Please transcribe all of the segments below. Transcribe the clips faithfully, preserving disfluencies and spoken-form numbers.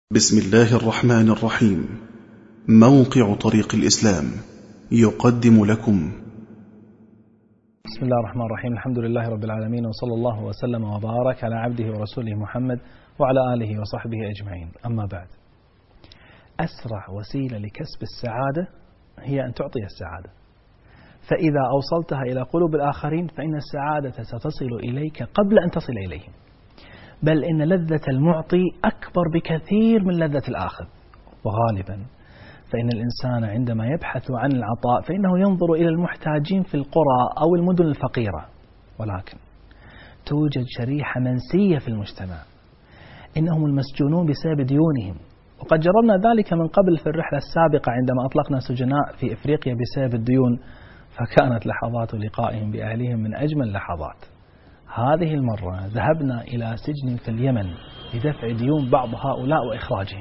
بسم الله الرحمن الرحيم. موقع طريق الإسلام يقدم لكم. بسم الله الرحمن الرحيم. الحمد لله رب العالمين، وصلى الله وسلم وبارك على عبده ورسوله محمد وعلى آله وصحبه أجمعين. أما بعد، أسرع وسيلة لكسب السعادة هي أن تعطي السعادة، فإذا أوصلتها إلى قلوب الآخرين فإن السعادة ستصل إليك قبل أن تصل إليهم، بل إن لذة المعطي أكبر بكثير من لذة الآخذ. وغالبا فإن الإنسان عندما يبحث عن العطاء فإنه ينظر إلى المحتاجين في القرى أو المدن الفقيرة، ولكن توجد شريحة منسية في المجتمع، إنهم المسجونون بسبب ديونهم. وقد جربنا ذلك من قبل في الرحلة السابقة عندما أطلقنا سجناء في إفريقيا بسبب الديون، فكانت لحظات لقائهم بأهلهم من أجمل لحظات. هذه المرة ذهبنا إلى سجن في اليمن لدفع ديون بعض هؤلاء وإخراجهم.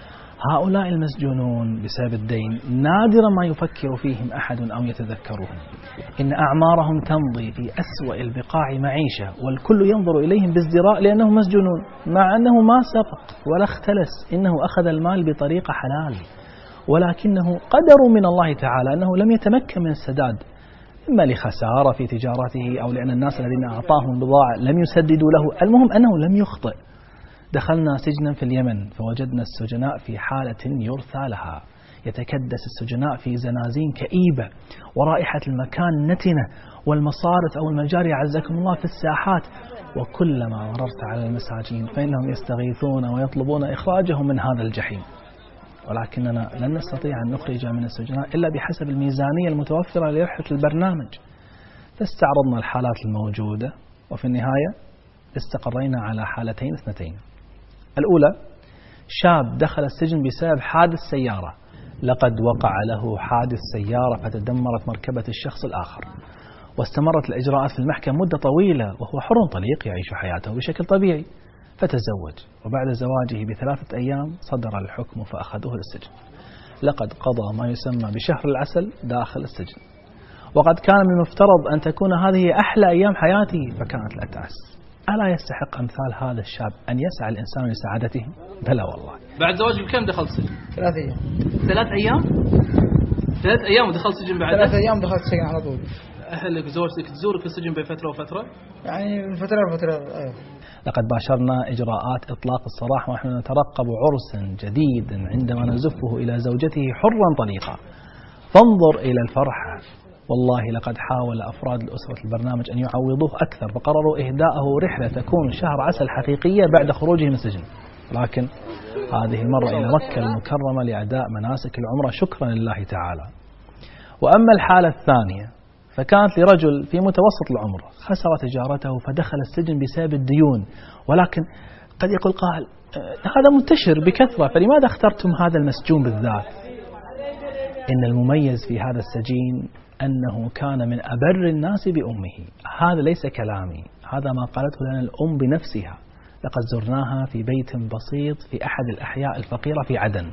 هؤلاء المسجونون بسبب الدين نادرا ما يفكر فيهم أحد أو يتذكرهم، إن أعمارهم تمضي في أسوأ البقاع معيشة، والكل ينظر إليهم بازدراء لأنهم مسجونون، مع أنه ما سرق ولا اختلس، إنه أخذ المال بطريقة حلال، ولكنه قدر من الله تعالى أنه لم يتمكن من السداد، إما لخسارة في تجارته أو لأن الناس الذين أعطاهم بضاعة لم يسددوا له. المهم أنه لم يخطئ. دخلنا سجنا في اليمن فوجدنا السجناء في حالة يرثى لها، يتكدس السجناء في زنازين كئيبة، ورائحة المكان نتنة، والمصارف أو المجاري عزكم الله في الساحات. وكلما مررت على المساجين فإنهم يستغيثون ويطلبون إخراجهم من هذا الجحيم، ولكننا لن نستطيع أن نخرج من السجناء إلا بحسب الميزانية المتوفرة لرحلة البرنامج. فاستعرضنا الحالات الموجودة، وفي النهاية استقرينا على حالتين اثنتين. الأولى، شاب دخل السجن بسبب حادث سيارة، لقد وقع له حادث سيارة فتدمرت مركبة الشخص الآخر، واستمرت الإجراءات في المحكمة مدة طويلة، وهو حر طليق يعيش حياته بشكل طبيعي، فتزوج، وبعد زواجه بثلاثة أيام صدر الحكم فأخذوه للسجن. لقد قضى ما يسمى بشهر العسل داخل السجن، وقد كان من المفترض أن تكون هذه أحلى أيام حياته، فكانت لا تأس. ألا يستحق أمثال هذا الشاب أن يسعى الإنسان لسعادتهم؟ بلى والله. بعد زواجك بكم دخلت السجن؟ ثلاث أيام. ثلاث أيام؟ ثلاث أيام ودخلت السجن بعد؟ ثلاث أيام دخلت السجن على طول. أهلك وزوجتك تزورك في السجن بين فترة وفترة؟ يعني من فترة لفترة. أيوه. لقد باشرنا إجراءات إطلاق السراح ونحن نترقب عرسا جديدا عندما نزفه إلى زوجته حرا طليقا. فانظر إلى الفرحة. والله لقد حاول أفراد الأسرة البرنامج أن يعوضوه أكثر، فقرروا إهداءه رحلة تكون شهر عسل حقيقية بعد خروجه من السجن، لكن هذه المرة إلى مكة المكرمة لأداء مناسك العمرة شكرا لله تعالى. وأما الحالة الثانية فكانت لرجل في متوسط العمر، خسر تجارته فدخل السجن بسبب الديون. ولكن قد يقول قائل هذا منتشر بكثرة، فلماذا اخترتم هذا المسجون بالذات؟ إن المميز في هذا السجين أنه كان من أبر الناس بأمه. هذا ليس كلامي، هذا ما قالته لنا الأم بنفسها. لقد زرناها في بيت بسيط في أحد الأحياء الفقيرة في عدن.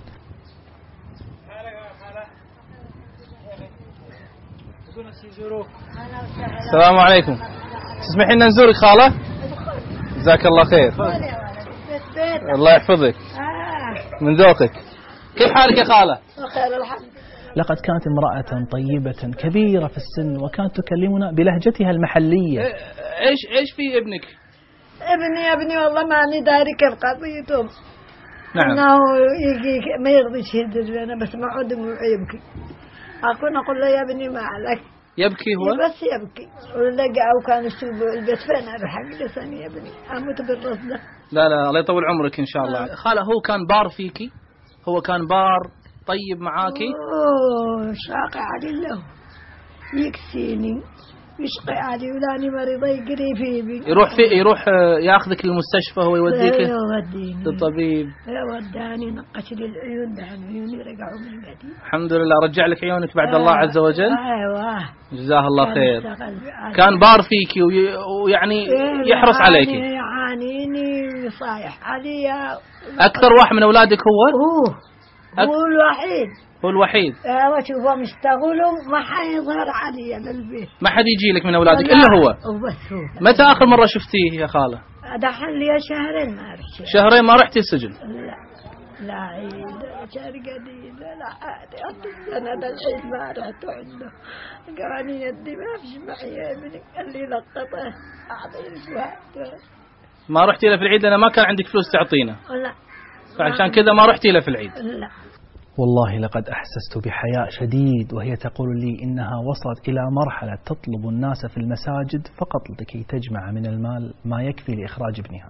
السلام عليكم. تسمحين لنا نزورك خالة؟ جزاك الله خير. الله يحفظك. من ذوقك. كيف حالك يا خالة؟ خير الحمد. لقد كانت امرأة طيبة كبيرة في السن، وكانت تكلمنا بلهجتها المحلية. ايش ايش في ابنك؟ ابني ابني والله ماني داري كيف قضيته. نعم. انه يجي ما يرضى يشهد انا بسمعه دموع يبكي. اكون اقول له يا ابني ما عليك. يبكي هو؟ بس يبكي. ولا او كان السوق البيت فين اروح اجلس يا ابني اموت بالرصده. لا لا الله يطول عمرك ان شاء الله. آه. خالة هو كان بار فيكي؟ هو كان بار طيب معاكي؟ اوه شاقي علي له، يكسيني يشقي علي ولاني مريضة يقري فيه. يروح في يروح ياخذك للمستشفى هو يوديك؟ لا يوديني للطبيب. لا وداني نقش لي العيون، دحين عيوني رجعوا من القديم الحمد لله. رجع لك عيونك بعد آه الله عز وجل. ايوه جزاه الله خير. كان بار فيكي ويعني يحرص عليك. يعانيني وصايح علي. اكثر واحد من اولادك هو؟ هو أك... هو الوحيد. هو الوحيد. ايوه شوفوا مشتغلوا ما حيظهر علي للبيت، ما حد يجي لك من اولادك الا هو. وبس هو. متى اخر مره شفتيه يا خاله؟ دحين لي شهرين ما رحت. شهرين ما رحتي السجن؟ لا. لا عيد كان قديم لا عادي السنة العيد ما رحت عنده قال يدي ما فيش معي يا ابني قال لي لقطه أعطيك واحد. ما رحتي له في العيد لأن ما كان عندك فلوس تعطينا؟ لا. فعشان كذا ما رحتي له في العيد؟ لا. والله لقد أحسست بحياء شديد وهي تقول لي إنها وصلت إلى مرحلة تطلب الناس في المساجد فقط لكي تجمع من المال ما يكفي لإخراج ابنها.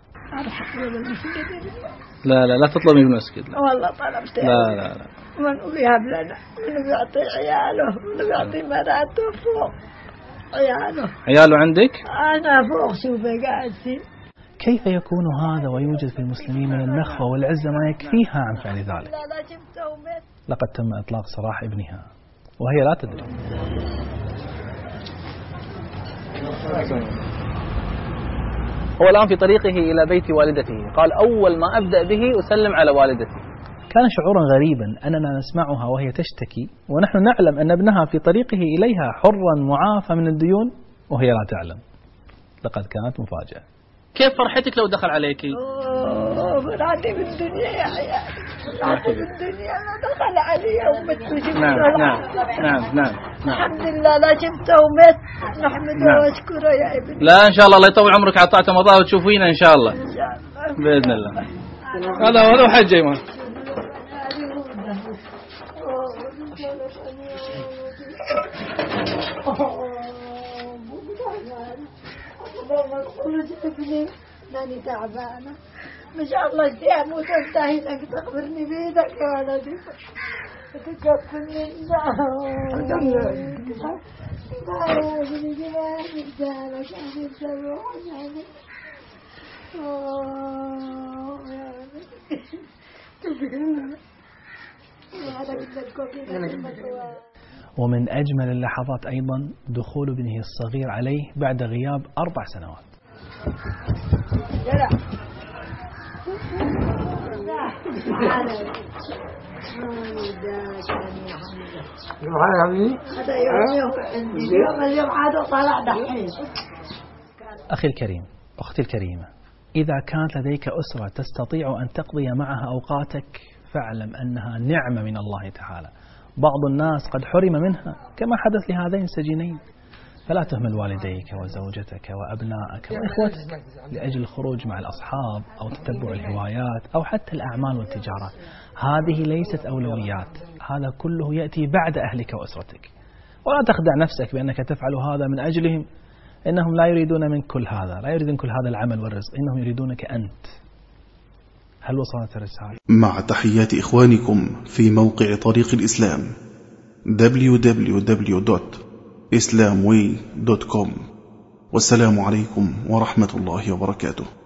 لا لا لا تطلبي المسجد. لا. والله طلبت. لا لا لا. من يهب لنا من يعطي عياله من يعطي مراته فوق عياله. عياله عندك؟ أنا فوق شوفي قاعد فيه. كيف يكون هذا ويوجد في المسلمين من النخوة والعزة ما يكفيها عن فعل ذلك؟ لقد تم إطلاق سراح ابنها وهي لا تدري. هو الآن في طريقه إلى بيت والدته، قال أول ما أبدأ به أسلم على والدتي. كان شعورا غريبا أننا نسمعها وهي تشتكي ونحن نعلم أن ابنها في طريقه إليها حرا معافى من الديون وهي لا تعلم. لقد كانت مفاجأة. كيف فرحتك لو دخل عليك؟ أوه فرحتي بالدنيا يا عيال، فرحتي بالدنيا لو دخل علي ومت. نعم نعم نعم نعم. الحمد لله لا شفته ومت، نحمده واشكره يا ابني. لا إن شاء الله الله يطول عمرك على طاعة الله وتشوفينا إن شاء الله. إن شاء الله بإذن الله. هذا هذا حج أيمن. ماني تعبانة ما شاء الله اشتيها موت انتهي لك تخبرني بيدك يا ولدي تكفني ومن أجمل اللحظات أيضا دخول ابنه الصغير عليه بعد غياب أربع سنوات. أخي الكريم، أختي الكريمة، إذا كانت لديك أسرة تستطيع أن تقضي معها أوقاتك فاعلم أنها نعمة من الله تعالى. بعض الناس قد حرم منها كما حدث لهذين السجينين. فلا تهمل والديك وزوجتك وأبنائك وإخوتك لأجل الخروج مع الأصحاب أو تتبع الهوايات أو حتى الأعمال والتجارة. هذه ليست أولويات، هذا كله يأتي بعد أهلك وأسرتك. ولا تخدع نفسك بأنك تفعل هذا من أجلهم، إنهم لا يريدون منك كل هذا، لا يريدون كل هذا العمل والرزق، إنهم يريدونك أنت. هل وصلت الرسالة؟ مع تحيات إخوانكم في موقع طريق الإسلام دبليو دبليو دبليو دوت islamway دوت كوم. والسلام عليكم ورحمة الله وبركاته.